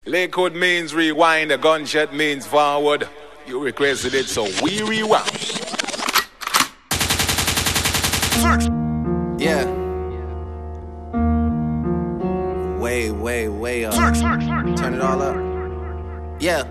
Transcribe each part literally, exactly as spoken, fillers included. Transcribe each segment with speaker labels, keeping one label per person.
Speaker 1: Lakewood means rewind, a gunshot means forward. You requested it, so we rewound.
Speaker 2: Yeah. Way, way, way up. Turn it all up. Yeah.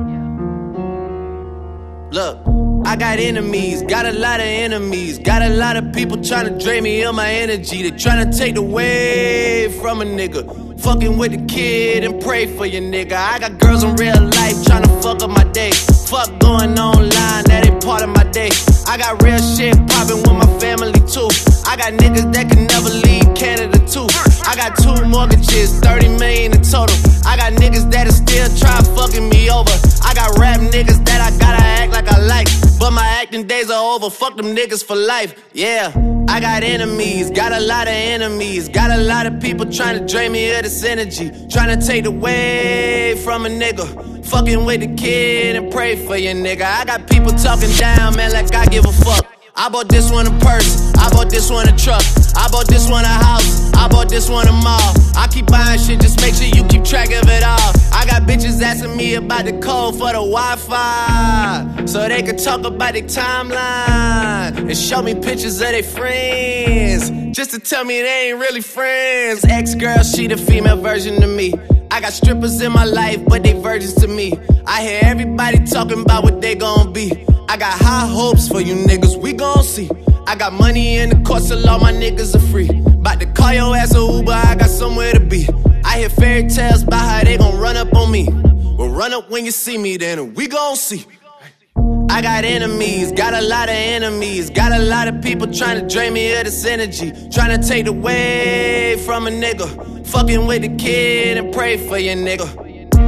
Speaker 2: Look, I got enemies, got a lot of enemies. Got a lot of people trying to drain me of my energy. They trying to take away from a nigga. Fucking with the kid and pray for your nigga. I got girls in real life trying to fuck up my day. Fuck going online, that ain't part of my day. I got real shit poppin' with my family too. I got niggas that can never leave Canada too. I got two mortgages, thirty million in total. I got niggas that is still try fucking me over. I got rap niggas that I gotta act like I like, but my acting days are over. Fuck them niggas for life, yeah. I got enemies, got a lot of enemies. Got a lot of people trying to drain me of this energy. Trying to take away from a nigga. Fucking with the kid and pray for your nigga. I got people talking down, man, like I give a fuck. I bought this one a purse, I bought this one a truck, I bought this one a house, I bought this one a mall. I keep buying shit, just make sure you keep track of it all. I got bitches asking me about the code for the Wi-Fi, so they can talk about their timeline and show me pictures of their friends, just to tell me they ain't really friends. Ex-girl, she the female version of me. I got strippers in my life, but they virgins to me. I hear everybody talking about what they gon' be. I got high hopes for you niggas, we gon' see. I got money in the court, so all my niggas are free. Bout to call your ass a Uber, I got somewhere to be. I hear fairy tales about how they gon' run up on me. Well, run up when you see me, then we gon' see. I got enemies, got a lot of enemies. Got a lot of people trying to drain me of this energy. Trying to take away from a nigga. Fucking with the kid and pray for your nigga.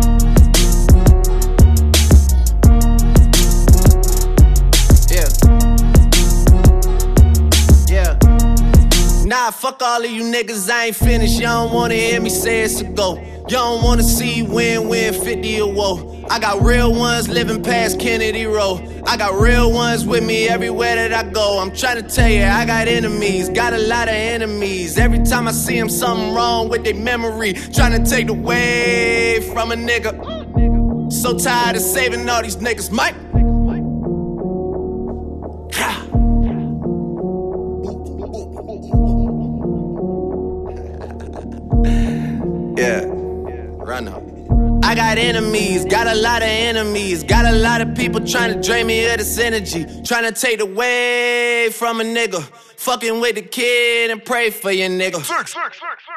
Speaker 2: Nah, fuck all of you niggas, I ain't finished. You don't wanna hear me say it's a go. You don't wanna see win-win fifty or woe. I got real ones living past Kennedy Road. I got real ones with me everywhere that I go. I'm trying to tell you, I got enemies, got a lot of enemies. Every time I see them, something wrong with their memory. Trying to take away from a nigga. So tired of saving all these niggas, Mike. Yeah, run up. I got enemies, got a lot of enemies. Got a lot of people trying to drain me of this energy. Trying to take away from a nigga. Fucking with the kid and pray for your nigga.